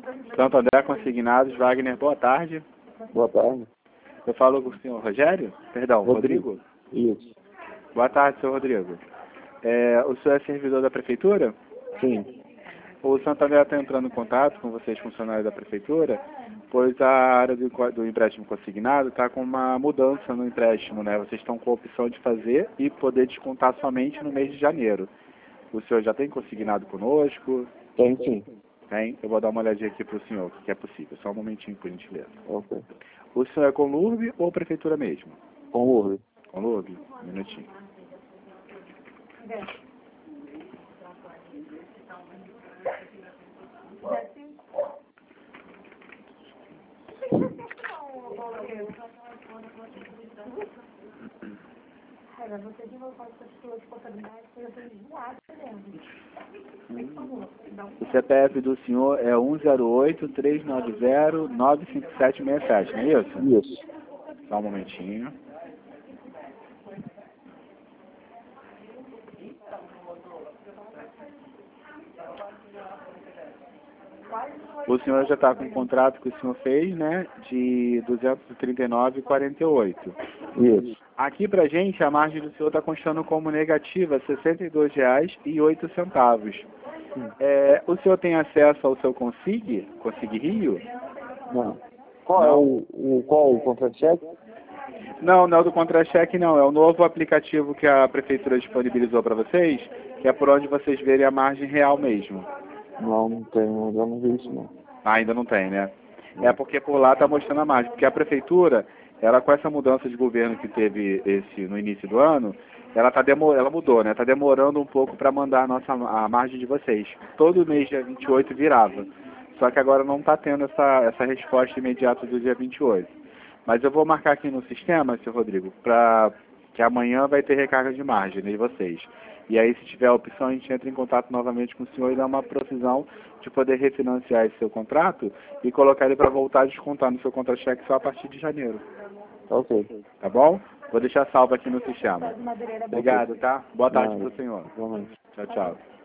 Santo André Consignados, Wagner, boa tarde. Boa tarde. Eu falo com o senhor Rogério? Perdão, Rodrigo? Isso. Boa tarde, senhor Rodrigo. O senhor é servidor da prefeitura? Sim. O Santo André está entrando em contato com vocês, funcionários da prefeitura, pois a área do empréstimo consignado está com uma mudança no empréstimo, né? Vocês estão com a opção de fazer e poder descontar somente no mês de janeiro. O senhor já tem consignado conosco? Tem sim. Tem? Eu vou dar uma olhadinha aqui para o senhor, o que é possível. Só um momentinho, por gentileza. Ok. O senhor é com LURB ou prefeitura mesmo? Com urbe. Com LURB? Um minutinho. O CPF do senhor é 108-390-95767, não é isso? Isso. Só um momentinho. O senhor já está com o contrato que o senhor fez, né, de 239,48. Isso. Aqui pra gente, a margem do senhor está constando como negativa R$ 62,08. O senhor tem acesso ao seu Consig Rio? Não. Qual o contra-cheque? Não, não é o do contra-cheque, não. É o novo aplicativo que a prefeitura disponibilizou para vocês, que é por onde vocês verem a margem real mesmo. Não tenho, eu não vi isso não. Ainda não tem, né? É porque por lá está mostrando a margem. Porque a prefeitura, ela com essa mudança de governo que teve no início do ano, ela mudou, né? Está demorando um pouco para mandar a margem de vocês. Todo mês, dia 28, virava. Só que agora não está tendo essa resposta imediata do dia 28. Mas eu vou marcar aqui no sistema, senhor Rodrigo, para que amanhã vai ter recarga de margem de vocês. E aí, se tiver a opção, a gente entra em contato novamente com o senhor e dá uma provisão de poder refinanciar esse seu contrato e colocar ele para voltar a descontar no seu contra-cheque só a partir de janeiro. Ok. Tá bom? Vou deixar salvo aqui no sistema. Obrigado, tá? Boa tarde para o senhor. Realmente. Tchau, tchau.